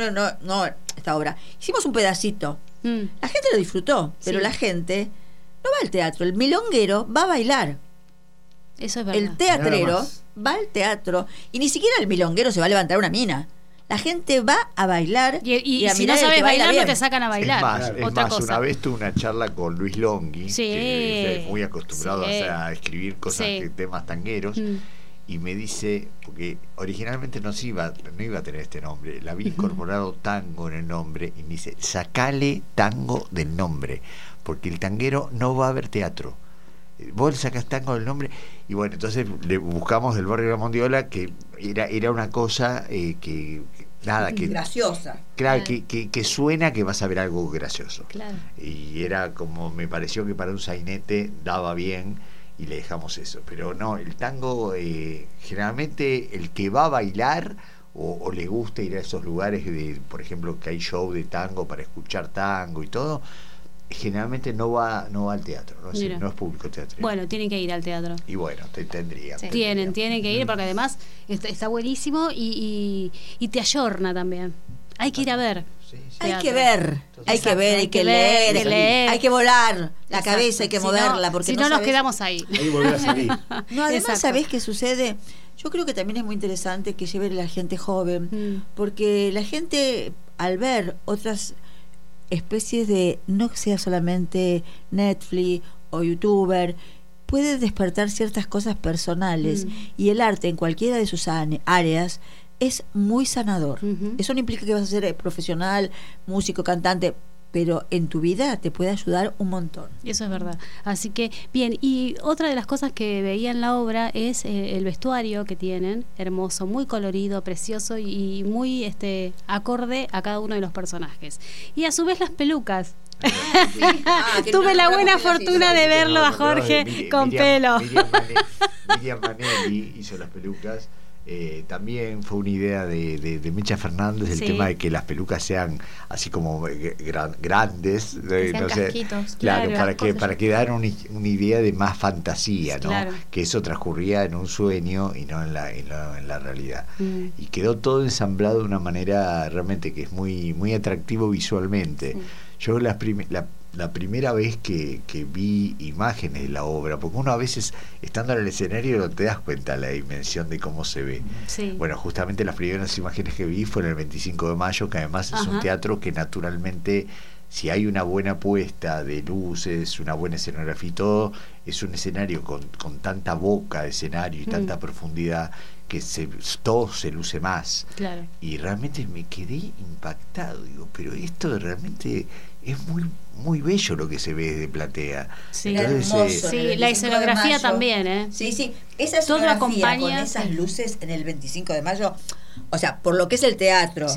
esta obra. Hicimos un pedacito. La gente lo disfrutó, pero la gente no va al teatro. El milonguero va a bailar. Eso es verdad. El teatrero va al teatro y ni siquiera el milonguero se va a levantar una mina. La gente va a bailar y a si mirar no sabes bailar, bien. No te sacan a bailar. Es más, una vez tuve una charla con Luis Longhi, que es muy acostumbrado a escribir cosas, temas tangueros. Y me dice, porque originalmente no iba a tener este nombre, le había incorporado tango en el nombre, y me dice, sacale tango del nombre, porque el tanguero no va a ver teatro. Vos le sacás tango del nombre. Y bueno, entonces le buscamos del barrio de la Mondiola, que era una cosa que graciosa. Claro, que suena que vas a ver algo gracioso. Claro. Y era como, me pareció que para un sainete daba bien, y le dejamos eso. Pero no, el tango, generalmente el que va a bailar o le gusta ir a esos lugares por ejemplo, que hay show de tango para escuchar tango y todo, generalmente no va al teatro, no es público teatro. Bueno, tienen que ir al teatro. Y bueno, tendría. Tienen que ir, porque además está buenísimo y te ayorna también. Hay que ir a ver. Hay que ver, hay que leer, hay que volar la cabeza, hay que moverla, porque si no nos quedamos ahí. Volver a salir. No, además, ¿sabés qué sucede? Yo creo que también es muy interesante que lleve la gente joven, porque la gente, al ver otras especies de, no sea solamente Netflix o YouTuber, puede despertar ciertas cosas personales, y el arte en cualquiera de sus áreas es muy sanador. Eso no implica que vas a ser profesional, músico, cantante, pero en tu vida te puede ayudar un montón. Eso es verdad. Así que, bien, y otra de las cosas que veía en la obra es el vestuario que tienen, hermoso, muy colorido, precioso y muy acorde a cada uno de los personajes. Y a su vez las pelucas. Tuve la buena fortuna de verlo a Jorge con pelo. Miriam Manelli hizo las pelucas. También fue una idea de Mecha Fernández, el tema de que las pelucas sean así como grandes, no sé, claro, para que dar una idea de más fantasía, ¿no? Claro. Que eso transcurría en un sueño y no en la realidad. Y quedó todo ensamblado de una manera realmente que es muy, muy atractivo visualmente. Yo la primera vez que vi imágenes de la obra, porque uno a veces estando en el escenario no te das cuenta de la dimensión de cómo se ve. Bueno, justamente las primeras imágenes que vi fueron el 25 de mayo, que además es un teatro que naturalmente, si hay una buena puesta de luces, una buena escenografía y todo, es un escenario con tanta boca de escenario y tanta profundidad que todo se luce más. Claro. Y realmente me quedé impactado, digo, pero esto realmente es muy, muy bello lo que se ve desde platea. Hermoso. La escenografía también, esa escenografía todo acompaña con esas luces en el 25 de mayo, o sea, por lo que es el teatro,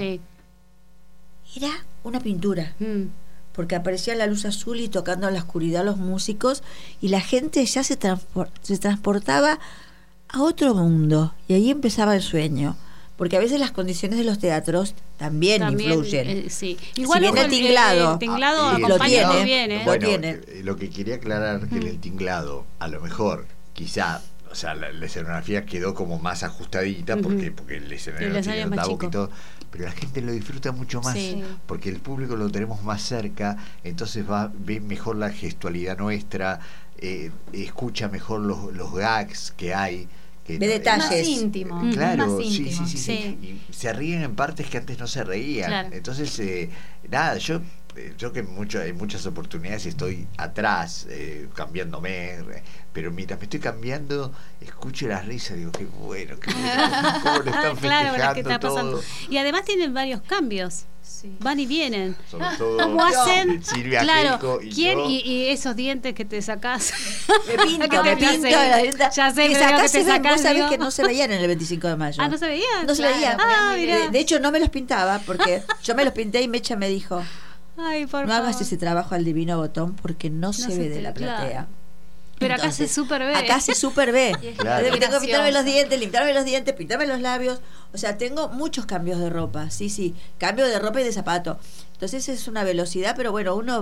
era una pintura. Porque aparecía la luz azul y tocando en la oscuridad los músicos, y la gente ya se transportaba a otro mundo, y ahí empezaba el sueño, porque a veces las condiciones de los teatros también influyen. Igual si bien el tinglado, lo tiene muy bien, bueno, lo que quería aclarar que en el tinglado, a lo mejor, quizá, o sea, la escenografía quedó como más ajustadita porque el escenario tiene un tabú y todo, pero la gente lo disfruta mucho más porque el público lo tenemos más cerca, entonces ve mejor la gestualidad nuestra, escucha mejor los gags que hay. De detalles. Más íntimo. Claro, más íntimo. Sí. Y se ríen en partes que antes no se reían. Claro. Entonces, nada, yo que en muchas oportunidades estoy atrás, cambiándome, pero mientras me estoy cambiando, escucho las risas, digo, qué bueno, cómo le están festejando todo. Y además tienen varios cambios. Sí. Van y vienen. Sobre todo ¿cómo hacen? Silvia Claro, ¿quién? Y esos dientes que te sacás. Me pinto la dienta. Ya sé, que pero acá que te sacás, vos sabés que no se veían en el 25 de mayo. Ah, ¿no se veían? No se veían. Mirá. De hecho, no me los pintaba porque yo me los pinté y Mecha me dijo, ay, por no favor. hagas ese trabajo al divino botón porque no se ve de la platea. Claro. Pero entonces, acá se super ve. Acá se super ve. Claro. Tengo que pintarme los dientes, limpiarme los dientes, pintarme los labios. O sea, tengo muchos cambios de ropa. Sí. Cambio de ropa y de zapato. Entonces es una velocidad, pero bueno, uno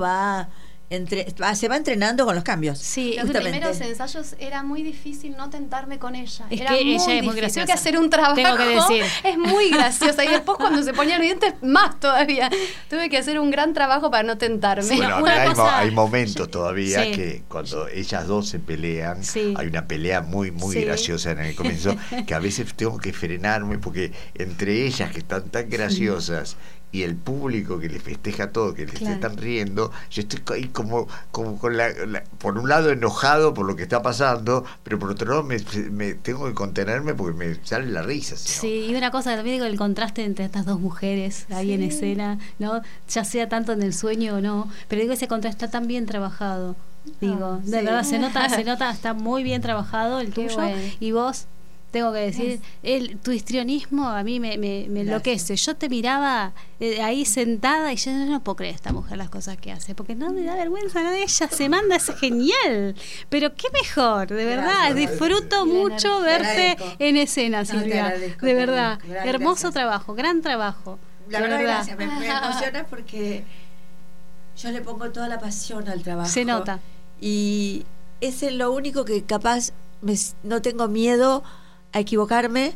se va entrenando con los cambios. Sí, los primeros ensayos era muy difícil no tentarme con ella. Es era que muy ella es muy difícil. graciosa. Tengo que hacer un trabajo. Tengo que decir. Es muy graciosa. Y después cuando se ponía los dientes, más todavía. Tuve que hacer un gran trabajo para no tentarme. Sí, bueno, hay momentos todavía que cuando ellas dos se pelean, hay una pelea muy graciosa en el comienzo, que a veces tengo que frenarme porque entre ellas que están tan graciosas y el público que les festeja todo, que les están riendo, yo estoy ahí como con por un lado enojado por lo que está pasando, pero por otro lado me tengo que contenerme porque me sale la risa. Sí, y una cosa también digo, el contraste entre estas dos mujeres ahí en escena, ¿no? Ya sea tanto en el sueño o no, pero digo, ese contraste está tan bien trabajado. Digo, de verdad se nota, está muy bien trabajado el tuyo. Bueno. Y vos, tengo que decir, tu histrionismo a mí me enloquece. Yo te miraba ahí sentada y yo no puedo creer esta mujer las cosas que hace, porque no me da vergüenza, no, ella se manda, es genial. Pero qué mejor, de verdad, disfruto mucho verte en escena, Silvia. De verdad, hermoso trabajo, gran trabajo. La verdad, gracias, me emociona porque yo le pongo toda la pasión al trabajo. Se nota. Y es lo único que capaz no tengo miedo a equivocarme,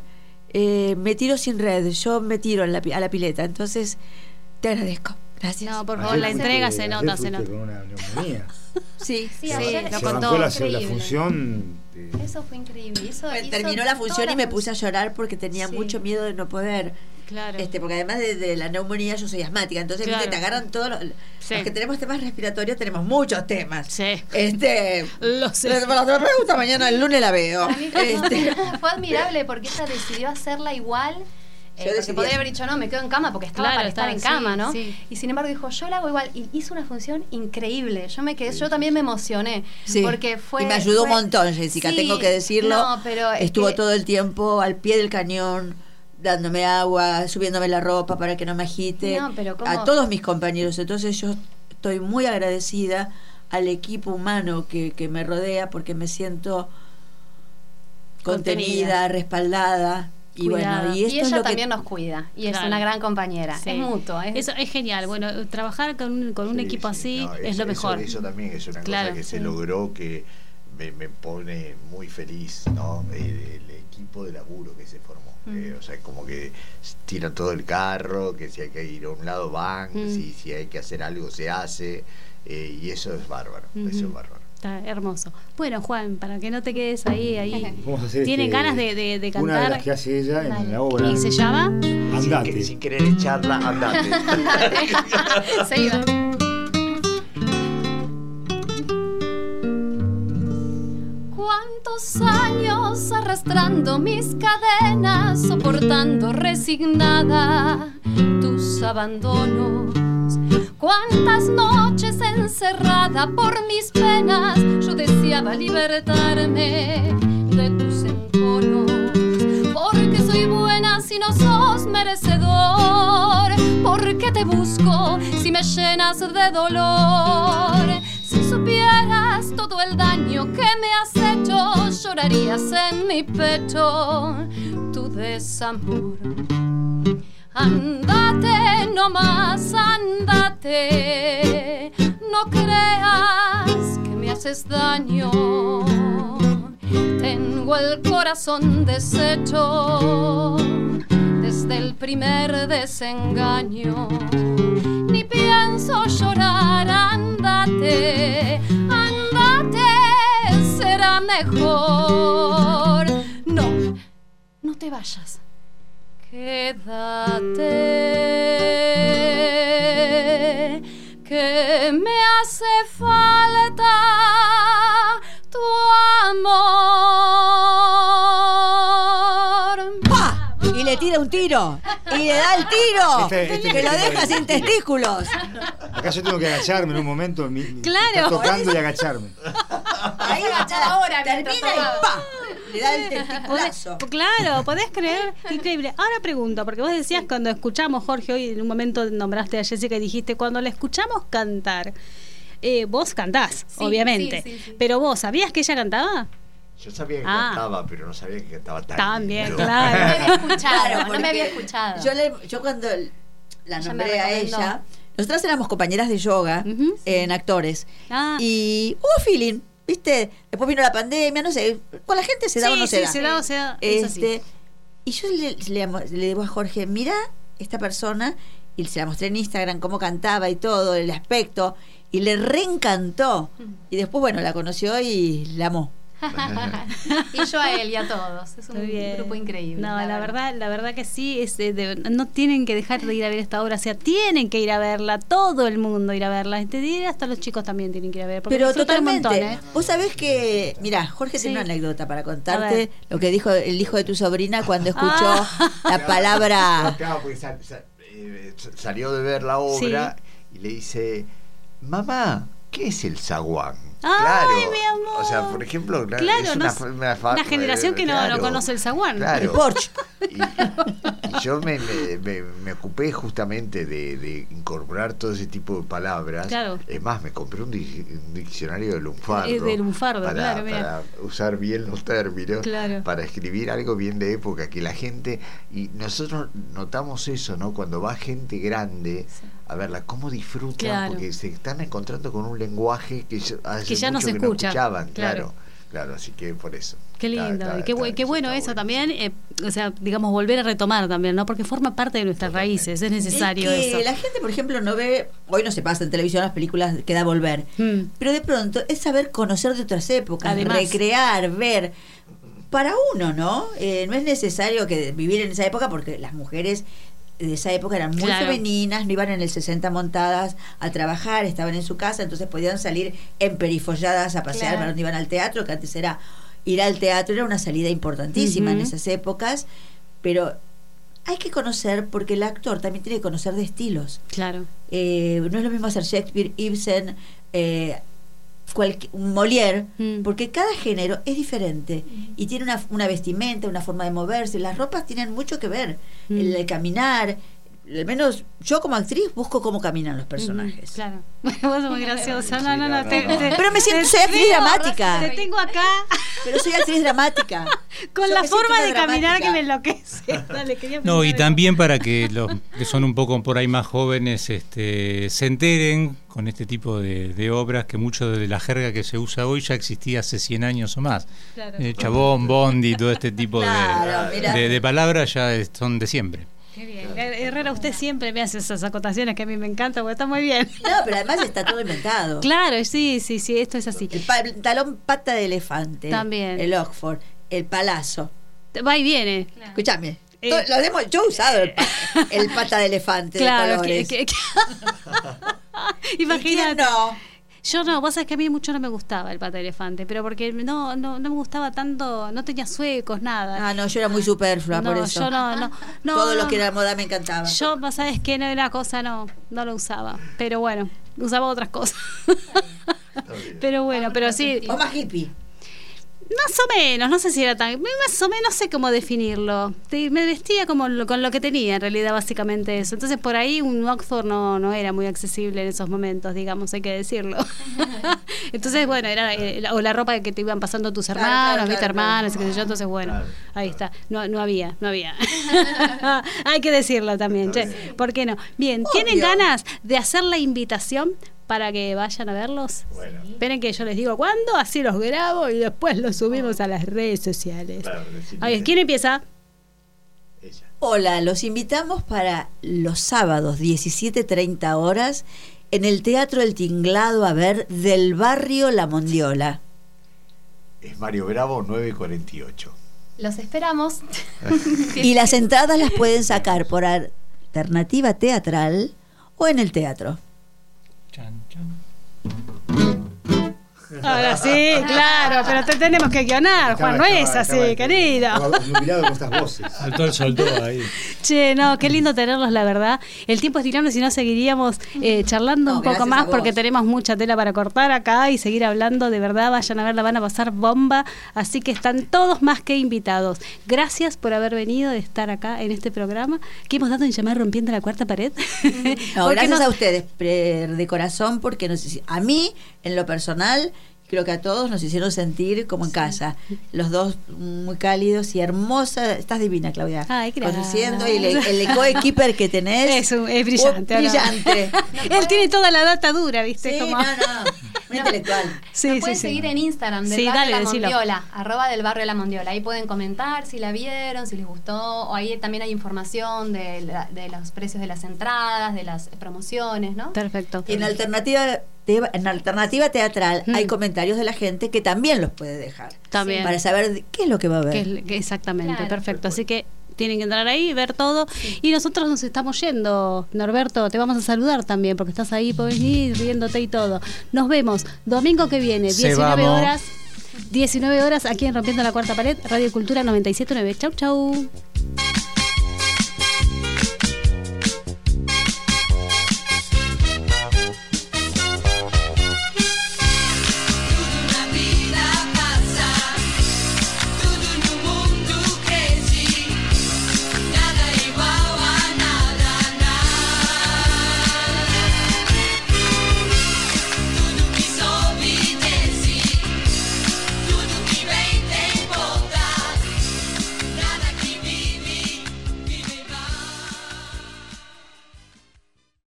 me tiro sin red, yo me tiro a la pileta, entonces te agradezco, gracias. No, por favor, la entrega se nota. Con una neumonía. Sí, lo contó. La función. Eso fue increíble. Terminó la función y me puse a llorar porque tenía mucho miedo de no poder. Claro. Porque además de la neumonía yo soy asmática, entonces te agarran todos los que tenemos temas respiratorios, tenemos muchos temas. Sí. Lo sé. La pregunta mañana, el lunes la veo. Fue admirable porque ella decidió hacerla igual. Porque podría haber dicho, no, me quedo en cama porque estaba para estar en cama, ¿no? Sí. Y sin embargo dijo, yo la hago igual. Y hizo una función increíble. Yo también me emocioné. Sí. Porque y me ayudó un montón, Jessica, tengo que decirlo. No, pero estuvo todo el tiempo al pie del cañón, dándome agua, subiéndome la ropa para que no me agite. No, pero a todos mis compañeros. Entonces yo estoy muy agradecida al equipo humano que me rodea porque me siento contenida, respaldada. Y bueno, y ella también nos cuida y es una gran compañera, es mutuo. Eso es genial. Bueno, trabajar con un equipo así es lo mejor. Eso también es una cosa que se logró, que me pone muy feliz, ¿no? El equipo de laburo que se formó. O sea, como que tiran todo el carro, que si hay que ir a un lado van, si hay que hacer algo se hace, y eso es bárbaro, eso es bárbaro. Está hermoso. Bueno, Juan, para que no te quedes ahí. ¿Tienen ganas de cantar? Una de las que hace ella en la obra. ¿Y se llama? Andate. Sin querer echarla, andate. Se iba. ¿Cuántos años arrastrando mis cadenas, soportando resignada tus abandonos? Cuántas noches encerrada por mis penas yo deseaba libertarme de tus enconos. Porque soy buena si no sos merecedor, porque te busco si me llenas de dolor. Si supieras todo el daño que me has hecho, llorarías en mi pecho tu desamor. Andate nomás, andate, no creas que me haces daño. Tengo el el corazón deshecho desde el primer desengaño. Ni pienso llorar, andate, andate, será mejor. No, no te vayas. Quédate, que me hace falta tu amor. ¡Pah! Y le tira un tiro. Y le da el tiro. Que lo deja sin testículos. Acá yo tengo que agacharme en un momento. Claro. Está tocando y agacharme. Ahí agachar ahora. Termina y ¡pah! Le da el testiculazo. Claro, podés creer, increíble. Ahora pregunto, porque vos decías cuando escuchamos, Jorge, hoy en un momento nombraste a Jessica y dijiste, cuando la escuchamos cantar, vos cantás, Sí, obviamente, sí. pero vos, ¿sabías que ella cantaba? Yo sabía que cantaba, pero no sabía que cantaba tan bien, lindo. claro. No me había escuchado, Claro, no me había escuchado. Yo cuando la Ella nombré me a recomendó. ella, nosotras éramos compañeras de yoga en Actores. Ah. Y hubo feeling, ¿viste? Después vino la pandemia, no sé, con la gente se da o no se da. se da o se da. Es así. Y yo le digo a Jorge, mira esta persona, y se la mostré en Instagram cómo cantaba y todo, el aspecto, y le reencantó. Y después, bueno, la conoció y la amó. Y yo a él y a todos. Es un Muy bien. grupo increíble. No, la verdad que sí, no tienen que dejar de ir a ver esta obra, o sea, tienen que ir a verla, todo el mundo ir a verla, te diré, hasta los chicos también tienen que ir a ver, porque Pero disfrutan totalmente. un montón, Vos sabés que, mira, Jorge tiene una anécdota para A contarte ver. lo que dijo el hijo de tu sobrina cuando escuchó la palabra. Claro, porque salió de ver la obra y le dice, mamá, ¿qué es el zaguán? ¡Ay, mi amor! O sea, por ejemplo, Claro, es no, una generación que no conoce el zaguán. Claro. El Porsche. Y yo me ocupé justamente de incorporar todo ese tipo de palabras. Claro. Es más, me compré un diccionario de lunfardo. De lunfardo, claro, mira. Para usar bien los términos, Claro. para escribir algo bien de época, que la gente, y nosotros notamos eso, ¿no? Cuando va gente grande a verla, cómo disfrutan, Claro. porque se están encontrando con un lenguaje que hace ya no mucho se que escucha. no escuchaban, Claro. claro, así que por eso. Qué lindo, y qué bueno eso también, o sea, digamos, volver a retomar también, ¿no? Porque forma parte de nuestras raíces, es necesario Es que eso. la gente, por ejemplo, no ve, hoy no se pasa en televisión las películas que da volver, pero de pronto es saber conocer de otras épocas, Además. recrear, ver. Para uno, ¿no? No es necesario que vivir en esa época, porque las mujeres de esa época eran muy Claro. femeninas, no iban en el 60 montadas a trabajar, estaban en su casa, entonces podían salir emperifolladas a pasear, Claro. para donde iban al teatro, que antes era ir al teatro, era una salida importantísima en esas épocas, pero hay que conocer, porque el actor también tiene que conocer de estilos. Claro. No es lo mismo hacer Shakespeare, Ibsen, Molière, porque cada género es diferente y tiene una vestimenta, una forma de moverse. Las ropas tienen mucho que ver, el caminar. Al menos yo como actriz busco cómo caminan los personajes. Claro. Vos sos muy graciosa. No. Pero me siento, soy actriz dramática. Te tengo acá. Pero soy actriz dramática. Con Yo la me siento forma una de caminar dramática. que me enloquece. Dale, quería No, y preguntar también para que los que son un poco por ahí más jóvenes se enteren con este tipo de obras, que mucho de la jerga que se usa hoy ya existía hace 100 años o más. Claro. Chabón, bondi, todo este tipo Claro, mirá. de palabras ya son de siempre. Qué bien. Herrera, usted siempre me hace esas acotaciones que a mí me encantan, porque está muy bien. No, pero además está todo inventado. Claro, sí, esto es así. El pantalón pata de elefante. También. El Oxford. El palazo. Va y viene. Escúchame. Yo he usado el pata de elefante. Claro, de colores. Imagínate. No. Yo no, vos sabés que a mí mucho no me gustaba el pata de elefante, pero porque no me gustaba tanto, no tenía suecos, nada. Ah, no, yo era muy superflua, No, por eso. yo no. Todo lo que era moda me encantaba. Yo, vos sabés que no era cosa, no lo usaba. Pero bueno, usaba otras cosas. Pero bueno, pero sí. O más hippie. Más o menos, no sé si era tan. Más o menos, no sé cómo definirlo. Me vestía como con lo que tenía, en realidad, básicamente eso. Entonces, por ahí un Oxford no era muy accesible en esos momentos, digamos, hay que decirlo. Entonces, bueno, era o la ropa que te iban pasando tus hermanos, ¿viste? Hermanos, y qué sé yo. Entonces, bueno, ahí está. No había. Hay que decirlo también, che. ¿Por qué no? Bien, ¿tienen ganas de hacer la invitación para que vayan a verlos. Bueno. Esperen que yo les digo cuándo, así los grabo y después los subimos a las redes sociales. Claro, a ver, ¿quién empieza? Ella. Hola, los invitamos para los sábados 17:30 horas en el Teatro El Tinglado a ver Del Barrio La Mondiola. Es Mario Bravo 948. Los esperamos. Y las entradas las pueden sacar por Alternativa Teatral o en el teatro. Chan, chan. Ahora sí, claro, pero te tenemos que guionar, Juan, no es así, querido. Mirado con estas voces. Soltó ahí. Che, no, qué lindo tenerlos, la verdad. El tiempo es tirando, si no seguiríamos charlando un poco más porque tenemos mucha tela para cortar acá y seguir hablando. De verdad, vayan a verla, van a pasar bomba. Así que están todos más que invitados. Gracias por haber venido, de estar acá en este programa que hemos dado en llamar Rompiendo la Cuarta Pared. No, gracias a ustedes, de corazón, porque a mí, en lo personal, creo que a todos nos hicieron sentir como en casa. Los dos muy cálidos y hermosa. Estás divina, Claudia. Ay, gracias. Conduciendo, y el coequiper que tenés es brillante. Brillante. Él tiene toda la data dura, ¿viste? Sí, como... muy intelectual. Nos pueden seguir en Instagram del Barrio La Mondiola, @del Barrio La Mondiola. Ahí pueden comentar si la vieron, si les gustó, o ahí también hay información de los precios de las entradas, de las promociones, ¿no? Perfecto. Y en Alternativa Teatral hay comentarios de la gente que también los puede dejar. También. Para saber qué es lo que va a ver. Exactamente, claro. Perfecto. Así que tienen que entrar ahí, ver todo. Sí. Y nosotros nos estamos yendo. Norberto, te vamos a saludar también porque estás ahí, podés ir riéndote y todo. Nos vemos domingo que viene, 19 horas aquí en Rompiendo la Cuarta Pared, Radio Cultura 97.9. Chau, chau.